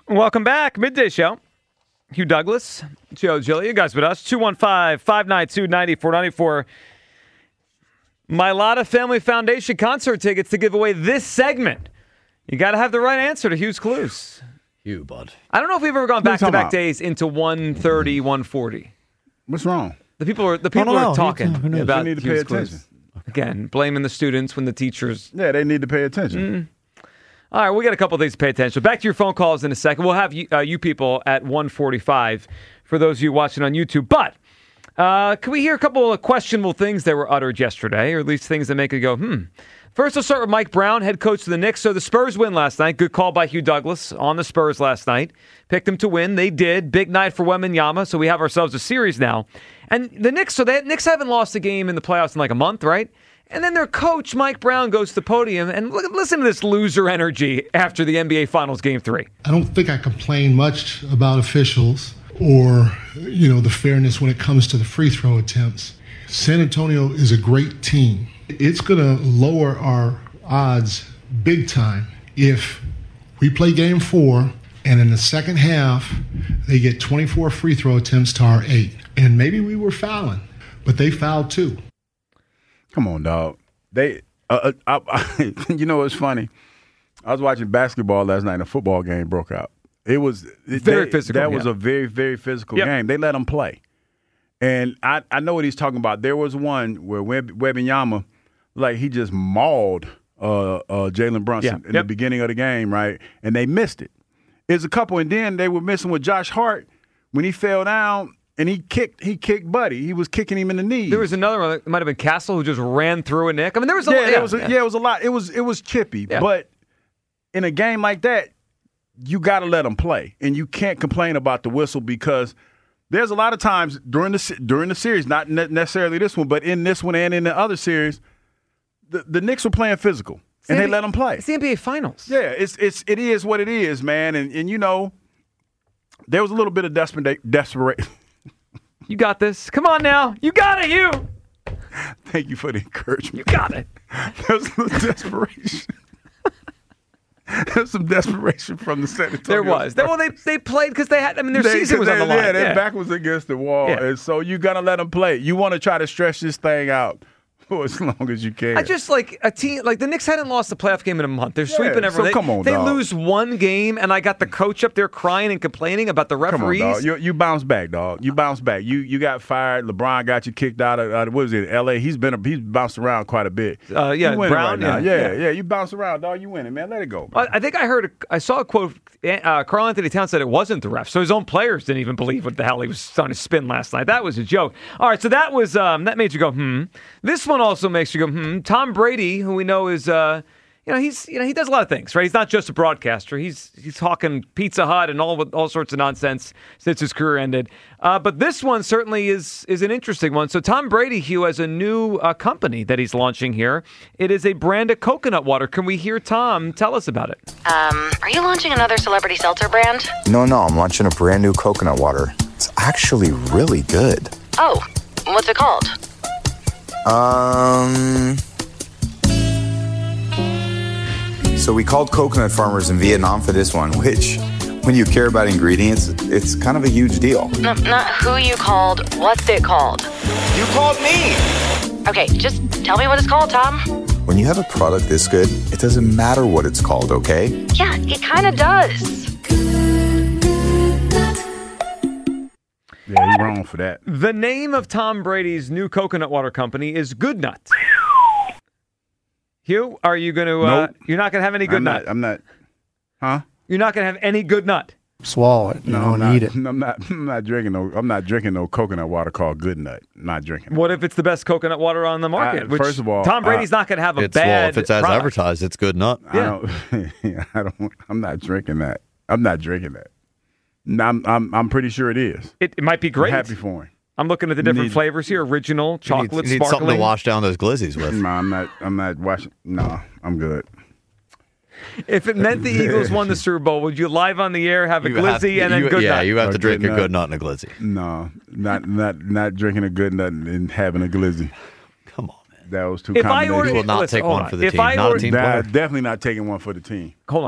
Welcome back. Midday Show. Hugh Douglas, Joe Gilly, you guys with us. 215-592-9494. Mylata Family Foundation concert tickets to give away this segment. You got to have the right answer to Hugh's clues. Hugh, bud. I don't know if we've ever gone back-to-back days into 130, 140. What's wrong? The people are talking about need to Hugh's pay clues. attention. Again, blaming the students when the teachers. Yeah, they need to pay attention. All right, we got a couple of things to pay attention. Back to your phone calls in a second. We'll have you people at 1:45 for those of you watching on YouTube. But can we hear a couple of questionable things that were uttered yesterday, or at least things that make it go, First, let's start with Mike Brown, head coach of the Knicks. So the Spurs win last night. Good call by Hugh Douglas on the Spurs last night. Picked them to win. They did. Big night for Wembanyama, so we have ourselves a series now. And the Knicks, Knicks haven't lost a game in the playoffs in like a month, right? And then their coach, Mike Brown, goes to the podium, and listen to this loser energy after the NBA Finals Game 3. I don't think I complain much about officials or, the fairness when it comes to the free throw attempts. San Antonio is a great team. It's going to lower our odds big time if we play Game 4 and in the second half they get 24 free throw attempts to our 8. And maybe we were fouling, but they fouled too. Come on, dog. They, it's funny. I was watching basketball last night and a football game broke out. It was very physical. That was a very, very physical game. They let them play. And I know what he's talking about. There was one where Wembanyama, he just mauled Jalen Brunson in the beginning of the game, right? And they missed it. There's a couple, and then they were missing with Josh Hart when he fell down. And he kicked Buddy. He was kicking him in the knees. There was another one. It might have been Castle who just ran through a Nick. I mean, there was a lot. It was a lot. It was chippy. Yeah. But in a game like that, you got to let them play, and you can't complain about the whistle because there's a lot of times during the series, not necessarily this one, but in this one and in the other series, the Knicks were playing physical, and they let them play. It's the NBA Finals. Yeah, it is what it is, man, and there was a little bit of desperation. You got this. Come on now. You got it, you. Thank you for the encouragement. You got it. There's some desperation. There's some desperation from the San Antonio. There was. Well, they played because they had. I mean, their season was on the line. Yeah, their back was against the wall, and so you gotta let them play. You want to try to stretch this thing out for as long as you can. I just like a team like the Knicks hadn't lost a playoff game in a month. They're sweeping everyone. So come on, they dog. lose one game, and I got the coach up there crying and complaining about the referees. Come on, dog. You bounce back, dog. You bounce back. You got fired. LeBron got you kicked out of what was it? L.A. He's bounced around quite a bit. Brown. Right now. Yeah. You bounce around, dog. You winning, man. Let it go. Man. I think I saw a quote. Karl Anthony Towns said it wasn't the ref, so his own players didn't even believe what the hell he was on his spin last night. That was a joke. All right, so that was that made you go This one also makes you go Tom Brady, who we know is he does a lot of things, right? He's not just a broadcaster. He's talking Pizza Hut and all sorts of nonsense since his career ended. But this one certainly is an interesting one. So Tom Brady, Hugh, has a new company that he's launching here. It is a brand of coconut water. Can we hear Tom tell us about it? Are you launching another celebrity seltzer brand? No, I'm launching a brand new coconut water. It's actually really good. Oh, what's it called? So we called coconut farmers in Vietnam for this one, which, when you care about ingredients, it's kind of a huge deal. No, not who you called, what's it called? You called me! Okay, just tell me what it's called, Tom. When you have a product this good, it doesn't matter what it's called, okay? Yeah, it kind of does. Yeah, you're wrong for that. The name of Tom Brady's new coconut water company is Good Nut. Hugh, are you going to? Nope. You're not going to have any Good Nut. I'm not. Huh? You're not going to have any Good Nut. Swallow it. No, and eat it. I'm not drinking no coconut water called Good Nut. Not drinking. What if it's the best coconut water on the market? First of all, Tom Brady's not going to have a bad. Well, if it's as product. advertised, it's Good Nut. I'm not drinking that. I'm not drinking that. I'm pretty sure it is. It might be great. I'm happy for him. I'm looking at the different flavors here: original, chocolate, You need sparkling. something to wash down those glizzies with. No, I'm not washing. No, I'm good. If it meant the Eagles won the Super Bowl, would you live on the air have a glizzy and then Good Nut? Yeah, you have to drink a Good Good Nut and a glizzy. No, not drinking a Good Nut and having a glizzy. Come on, man. That was too If I combinations. order, You will not listen, take hold one on. for the If team. I Not a order- team player. Definitely not taking one for the team. Hold on.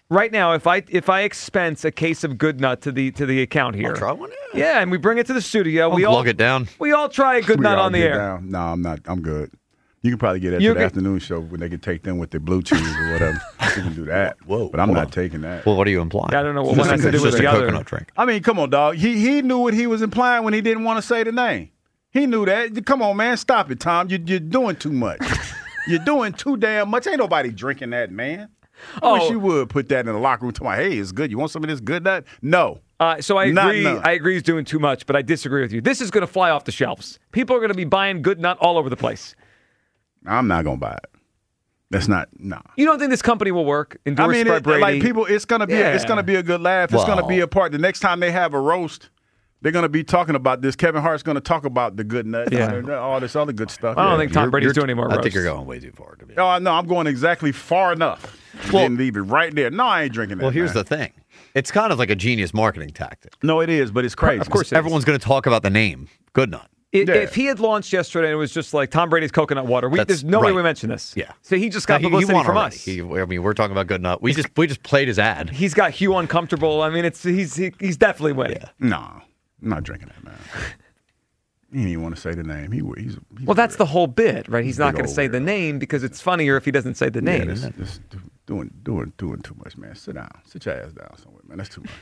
Right now, if I expense a case of Good Nut to the account here, I'll try one. yeah, and we bring it to the studio, I'll lug it down. We all try a Good Nut on the air. Down. No, I'm not. I'm good. You can probably get that to the afternoon show when they can take them with their blue cheese or whatever. You can do that. Whoa, but I'm not taking that. Well, what are you implying? I don't know what one has to do with the other. Coconut drink. I mean, come on, dog. He knew what he was implying when he didn't want to say the name. He knew that. Come on, man. Stop it, Tom. You're doing too much. You're doing too damn much. Ain't nobody drinking that, man. I wish you would put that in the locker room. To my, hey, it's good. You want some of this Good Nut? No. So I agree. I agree he's doing too much, but I disagree with you. This is going to fly off the shelves. People are going to be buying Good Nut all over the place. I'm not going to buy it. That's not, nah. You don't think this company will work? Endorsed by Brady? Like people, it's going to be a good laugh. It's going to be a part. The next time they have a roast, they're going to be talking about this. Kevin Hart's going to talk about the Good Nut, all this other good stuff. I don't think Tom Brady's doing any more roasts. I think you're going way too far. To be no, I'm going exactly far enough. Then leave it right there. No, I ain't drinking that. Well, here's the thing. It's kind of like a genius marketing tactic. No, it is, but it's crazy. Of course, everyone's going to talk about the name Good Nut. If he had launched yesterday and it was just like Tom Brady's coconut water, there's no way we mention this. Yeah. So he just got publicity from us. We're talking about Good Nut. We just played his ad. He's got Hugh uncomfortable. I mean, he's definitely winning. Yeah. No, I'm not drinking that, man. He didn't even want to say the name. He's well, that's the whole bit, right? He's not going to say the name because it's funnier if he doesn't say the name. Yeah, that's doing too much, man. Sit down. Sit your ass down somewhere, man. That's too much.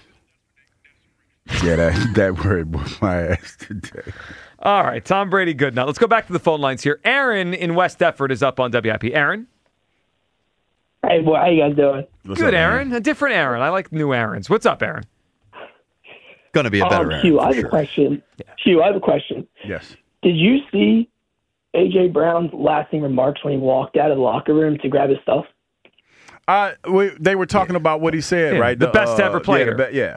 Yeah, that word broke my ass today. All right, Tom Brady, Good Nut. Let's go back to the phone lines here. Aaron in West Deptford is up on WIP. Aaron? Hey, boy, how you guys doing? Good, Aaron. A different Aaron. I like new Aarons. What's up, Aaron? Going to be a better Aaron. Hugh, I have a question. Yeah. Hugh, I have a question. Yes. Did you see A.J. Brown's lasting remarks when he walked out of the locker room to grab his stuff? They were talking about what he said, right? The best ever player. Yeah.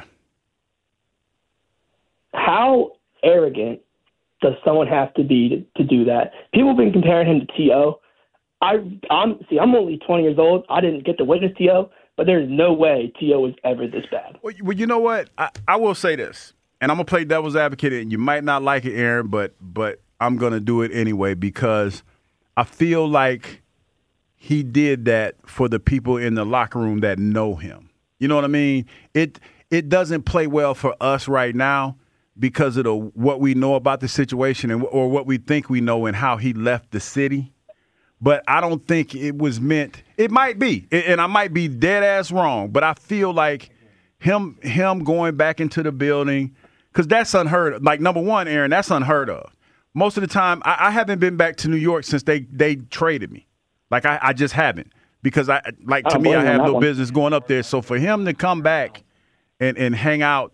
How arrogant does someone have to be to do that? People have been comparing him to T.O. I'm only 20 years old. I didn't get to witness T.O., but there's no way T.O. was ever this bad. Well, you know what? I will say this, and I'm going to play devil's advocate, and you might not like it, Aaron, but I'm going to do it anyway because I feel like he did that for the people in the locker room that know him. You know what I mean? It doesn't play well for us right now because of what we know about the situation or what we think we know and how he left the city. But I don't think it was meant. It might be, and I might be dead ass wrong. But I feel like him going back into the building because that's unheard of. Like number one, Aaron, that's unheard of. Most of the time, I haven't been back to New York since they traded me. Like I just haven't because I have no business going up there. So for him to come back and hang out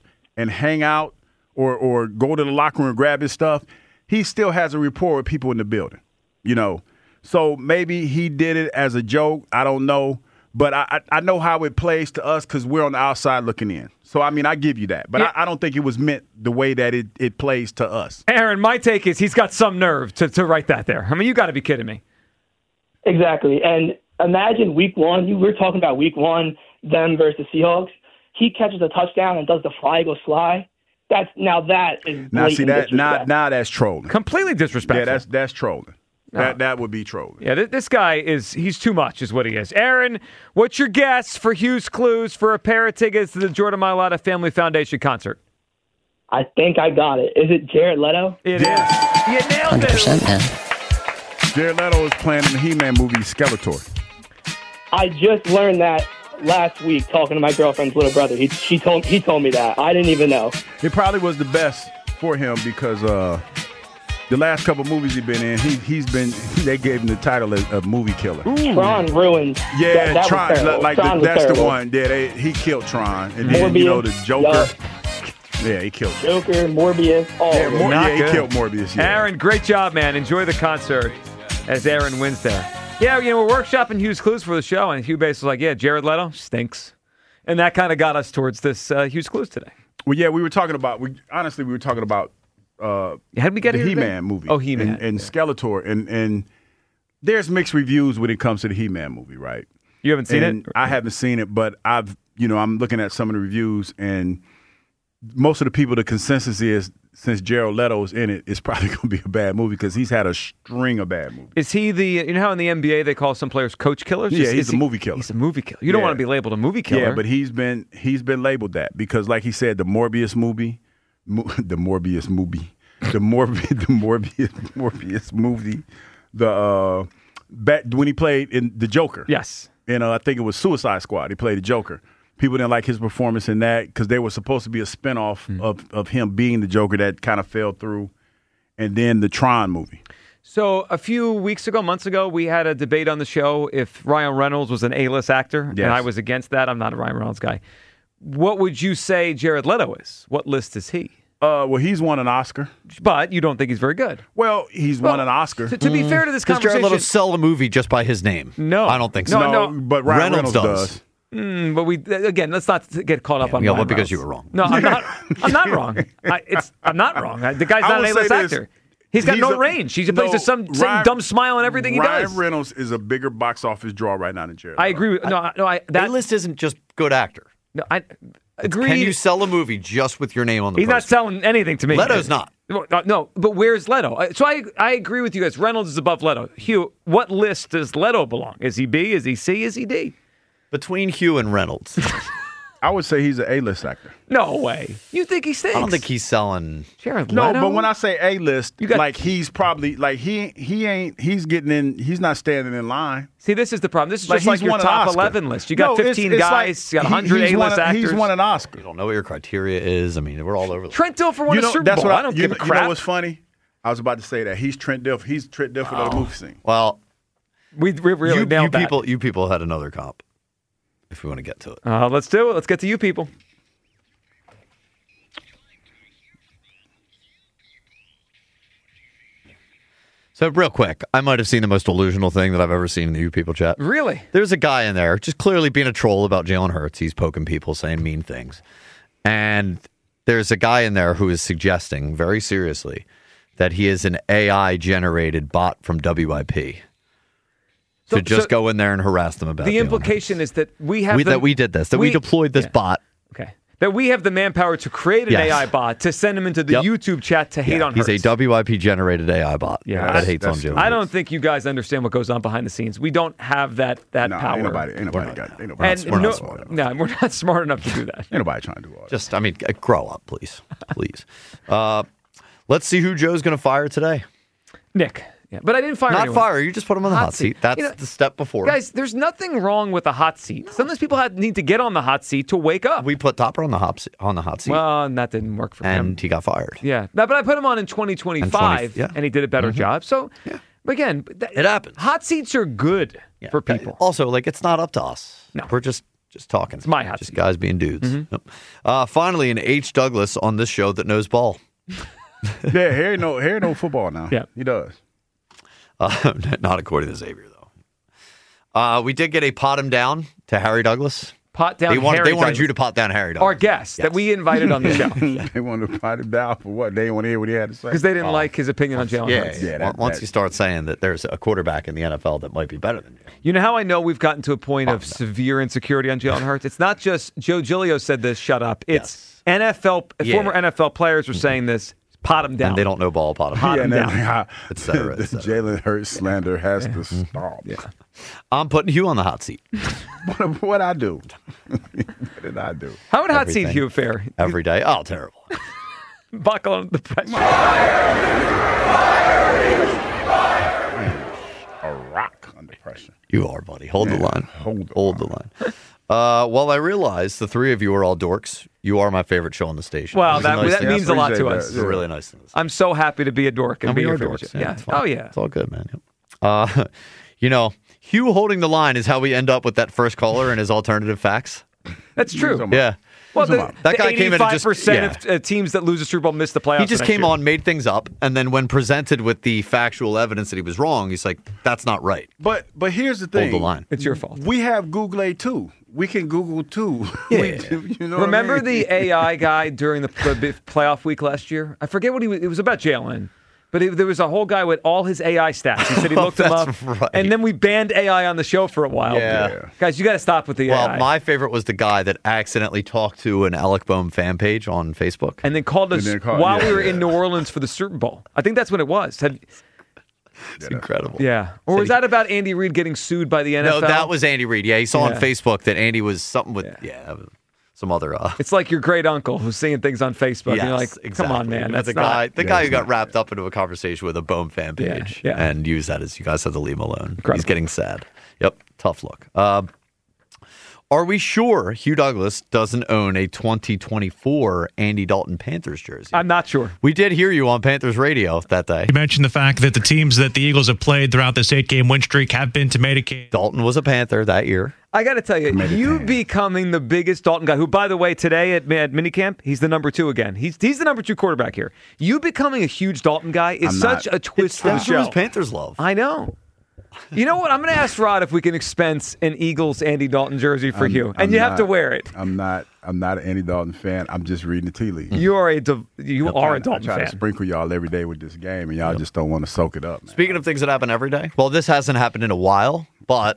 or go to the locker room and grab his stuff, he still has a rapport with people in the building, you know. So maybe he did it as a joke. I don't know. But I know how it plays to us because we're on the outside looking in. So, I mean, I give you that. But I don't think it was meant the way that it plays to us. Aaron, my take is he's got some nerve to write that there. I mean, you got to be kidding me. Exactly. And imagine week one. You were talking about week one, them versus Seahawks. He catches a touchdown and does the fly Eagles fly. That is blatant now that's trolling. Completely disrespectful. Yeah, that's trolling. No. That would be trolling. Yeah, this guy he's too much is what he is. Aaron, what's your guess for Hugh's Clues for a pair of tickets to the Jordan Mailata Family Foundation concert? I think I got it. Is it Jared Leto? It is. You nailed 100%, it. Man. Jared Leto is playing in the He-Man movie Skeletor. I just learned that last week talking to my girlfriend's little brother. He told me that. I didn't even know. It probably was the best for him because the last couple movies he's been in, they gave him the title of movie killer. Ooh. Tron ruined. Yeah, that Tron. That's the one. Yeah, he killed Tron, and then Morbius, the Joker. Yeah, he killed Joker, Morbius. He killed Morbius. Yeah. Aaron, great job, man. Enjoy the concert as Aaron wins there. Yeah, we're workshopping Hugh's Clues for the show, and Hugh Bass was like, "Yeah, Jared Leto stinks," and that kind of got us towards this Hugh's Clues today. Well, yeah, we were talking about. How did we get the here He-Man movie? Oh, He-Man and Skeletor, and there's mixed reviews when it comes to the He-Man movie, right? You haven't seen it? I haven't seen it, but I'm looking at some of the reviews, and most of the people, the consensus is since Jared Leto's in it, it's probably going to be a bad movie because he's had a string of bad movies. Is he you know how in the NBA they call some players coach killers? Yeah, he's a movie killer. He's a movie killer. You don't want to be labeled a movie killer. Yeah, but he's been labeled that because, like he said, the Morbius movie, when he played in the Joker. Yes. I think it was Suicide Squad. He played the Joker. People didn't like his performance in that because they were supposed to be a spinoff of him being the Joker that kind of fell through. And then the Tron movie. So a few months ago, we had a debate on the show if Ryan Reynolds was an A-list actor, yes. and I was against that. I'm not a Ryan Reynolds guy. What would you say Jared Leto is? What list is he? Well, he's won an Oscar. But you don't think he's very good. Well, he's won an Oscar. To be fair to this Does conversation... Jared Leto sell a movie just by his name? No. I don't think so. No. But Ryan Reynolds does. But let's not get caught up on Ryan Reynolds. because you were wrong. No, I'm not. I'm not wrong. I'm not wrong. The guy's not an A-list actor. He's got no range. He plays with some dumb smile on everything he does. Ryan Reynolds is a bigger box office draw right now than Jared Leto. I agree with that A-list isn't just good actor. No, I agree. Can you sell a movie just with your name on the He's not selling anything to me. Leto's not. No, but where's Leto? So I agree with you guys. Reynolds is above Leto. Hugh, what list does Leto belong? Is he B? Is he C? Is he D? Between Hugh and Reynolds. I would say he's an A-list actor. No way. You think he stinks? I don't think he's selling. Jared No, Leto? but when I say A-list, he's probably he's getting in. He's not standing in line. See, this is the problem. This is just like your top 11 list. You got 15 guys. You got 100 A-list actors. He's won an Oscar. You don't know what your criteria is. I mean, we're all over. Trent Dilfer won a Super Bowl. I don't give a crap. You know what's funny? I was about to say that he's Trent Dilfer. He's Trent Dilfer of the movie scene. Well, we really nailed that. You people had another comp. If we want to get to it. Let's do it. Let's get to you people. So real quick, I might have seen the most delusional thing that I've ever seen in the You People chat. Really? There's a guy in there just clearly being a troll about Jalen Hurts. He's poking people, saying mean things. And there's a guy in there who is suggesting very seriously that he is an AI-generated bot from WIP. To just go in there and harass them about it. The implication is that we have we did this, that we deployed this bot. Okay. That we have the manpower to create an AI bot to send him into the YouTube chat to hate on Hurts. He's a WIP-generated AI bot that hates on Jalen. I don't think you guys understand what goes on behind the scenes. We don't have that power. Ain't nobody got it. We're not smart enough. No, we're not smart enough to do that. Ain't nobody trying to do all that. Grow up, please. Please. Let's see who Joe's going to fire today. Nick. Yeah, but I didn't fire anyone. Not fire. You just put him on the hot seat. That's the step before. Guys, there's nothing wrong with a hot seat. Sometimes people need to get on the hot seat to wake up. We put Topper on the hot seat. Well, and that didn't work for him. And he got fired. Yeah. No, but I put him on in 2025, and he did a better job. So, again, it happens. Hot seats are good for people. Also, it's not up to us. No. We're just talking. It's my hot seat. Just guys being dudes. Finally, an H. Douglas on this show that knows ball. Yeah, Harry know football now. Yeah. He does. Not according to Xavier, though. We did get a pot him down to Harry Douglas. Pot down They wanted you to pot down Harry Douglas. Our guest that we invited on the show. They wanted to pot him down for what? They didn't want to hear what he had to say. Because they didn't like his opinion on Jalen Hurts. Once you start saying that there's a quarterback in the NFL that might be better than you. You know how I know we've gotten to a point of severe insecurity on Jalen Hurts? It's not just Joe Giglio said this, shut up. It's former NFL players were saying this. Pot him down. And they don't know ball, pot him down. Et cetera. Jalen Hurts slander has to stop. Yeah. I'm putting Hugh on the hot seat. What I do? What did I do? How would hot seat Hugh fare? Every day. Oh, terrible. Buckle on the pressure. A rock under pressure. You are, buddy. Hold the line. Hold the line. Well, I realize the three of you are all dorks. You are my favorite show on the station. Well, that means a lot to us. It's really nice. I'm so happy to be a dork and be your favorite dorks. show. Yeah. Oh, yeah. It's all good, man. Hugh holding the line is how we end up with that first caller and his alternative facts. That's true. Yeah. Well, that guy came in and just 85% of teams that lose the Super Bowl miss the playoffs. He just came on, made things up, and then when presented with the factual evidence that he was wrong, he's like, "That's not right." But here's the thing: hold the line. It's your fault. We have Google too. We can Google too. Yeah. Remember the AI guy during the playoff week last year? I forget what it was about Jalen. But there was a whole guy with all his AI stats. He said he looked them up. Right. And then we banned AI on the show for a while. Yeah. Guys, you got to stop with the AI. Well, my favorite was the guy that accidentally talked to an Alec Boehm fan page on Facebook. And then called us while we were in New Orleans for the Super Bowl. I think that's what it was. It's incredible. Yeah. Or was that about Andy Reid getting sued by the NFL? No, that was Andy Reid. Yeah, he saw on Facebook that Andy was something with, some other. It's like your great uncle who's seeing things on Facebook. Yes, and you're like, come on, man. That's the guy who got wrapped up into a conversation with a Boehm fan page and used that as you guys have to leave him alone. Incredible. He's getting sad. Yep. Tough look. Are we sure Hugh Douglas doesn't own a 2024 Andy Dalton Panthers jersey? I'm not sure. We did hear you on Panthers radio that day. You mentioned the fact that the teams that the Eagles have played throughout this 8-game win streak have been tomato cans. Dalton was a Panther that year. I got to tell you, you becoming the biggest Dalton guy, who, by the way, today at minicamp, he's the number 2 again. He's the number 2 quarterback here. You becoming a huge Dalton guy is such a twist for the show. That's Panthers love. I know. You know what? I'm going to ask Rod if we can expense an Eagles Andy Dalton jersey for you, and you have to wear it. I'm not an Andy Dalton fan. I'm just reading the tea leaves. You are a Dalton fan. I try to sprinkle y'all every day with this game, and y'all just don't want to soak it up. Man. Speaking of things that happen every day, well, this hasn't happened in a while, but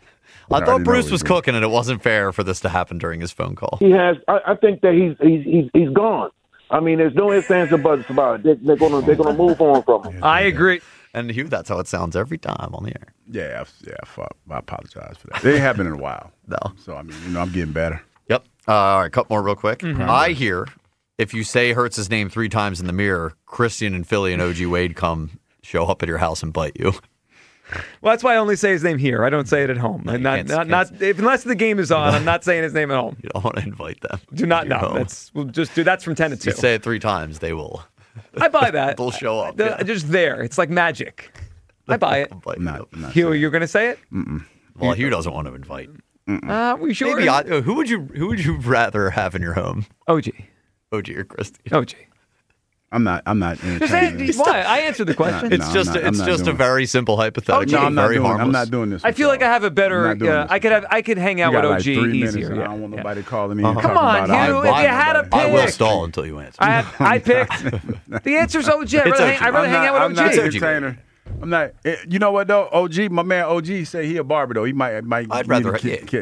I thought Bruce was cooking, and it wasn't fair for this to happen during his phone call. He has. I think that he's gone. I mean, there's no ifs, ands, or buts about it. They're gonna move on from him. I agree. And Hugh, that's how it sounds every time on the air. Yeah, fuck. I apologize for that. It ain't happened in a while. No. So, I mean, I'm getting better. Yep. All right, couple more real quick. Mm-hmm. I hear if you say Hurts' name 3 times in the mirror, Christian and Philly and OG Wade come show up at your house and bite you. Well, that's why I only say his name here. I don't say it at home. No, not unless the game is on, I'm not saying his name at home. You don't want to invite them. Do not know. That's from 10 to 2. You say it 3 times, they will. I buy that. They'll show up. Just there. It's like magic. I buy it. Hugh, you're going to say it? Mm-mm. Well, Hugh doesn't want to invite. We sure? Maybe who would you rather have in your home? OG or Christy? OG. I'm not entertaining. Why? I answered the question. It's just a very simple hypothetical. No, I'm not doing this. I feel like I have a better. I could hang out with OG 3 easier. Minutes, I don't want nobody calling me. Come on, Hugh. If you had a pick, I will stall until you answer. I picked. The answer's OG. I'd rather hang out with OG. I'm not an entertainer. I'm not. You know what though? OG, my man OG say he a barber though. He might. I'd rather.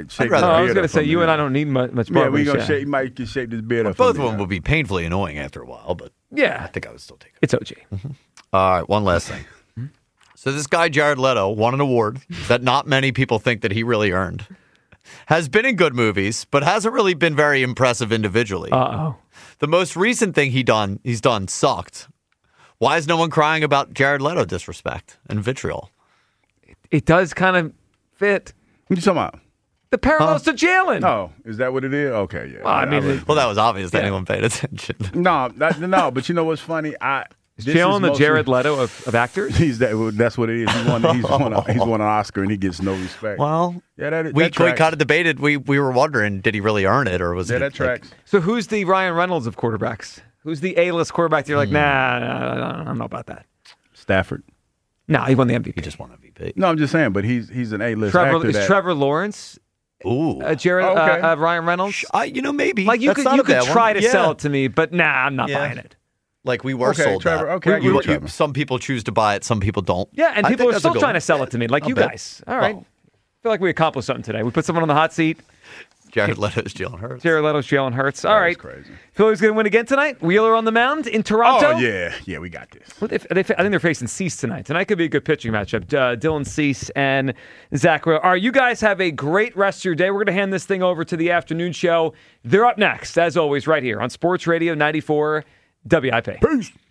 I was gonna say you and I don't need much barber. Yeah, we gonna shape. He might shape this beard up. Both of them will be painfully annoying after a while, but yeah, I think I would still take it. It's OG. Mm-hmm. All right, one last thing. So this guy Jared Leto won an award that not many people think that he really earned. Has been in good movies, but hasn't really been very impressive individually. The most recent thing he's done sucked. Why is no one crying about Jared Leto disrespect and vitriol? It does kind of fit. What are you talking about? The parallels to Jalen. Oh, is that what it is? Okay, yeah. Well, I mean, that was obvious to anyone paying attention. No, but you know what's funny? Is Jalen the Jared Leto of actors? That's what it is. He's won an Oscar and he gets no respect. Well, we kind of debated. We were wondering, did he really earn it, or was it? That tracks. So who's the Ryan Reynolds of quarterbacks? Who's the A-list quarterback that you're like, nah, I don't know about that. Stafford. No, he won the MVP. He just won MVP. No, I'm just saying, but he's an A-list actor. Is Trevor Lawrence? Ooh, Ryan Reynolds. Maybe. Like you could try to sell it to me, but nah, I'm not buying it. Like we were sold Trevor, that. Okay, I get Trevor. Some people choose to buy it, some people don't. Yeah, and people are still trying to sell it to me, like you guys. All right. I feel like we accomplished something today. We put someone on the hot seat. Jared Leto's Jalen Hurts. All right. Crazy. Philly's going to win again tonight. Wheeler on the mound in Toronto. Oh, yeah, we got this. I think they're facing Cease tonight. Tonight could be a good pitching matchup. Dylan Cease and Zach Wheeler. All right, you guys have a great rest of your day. We're going to hand this thing over to the afternoon show. They're up next, as always, right here on Sports Radio 94 WIP. Peace.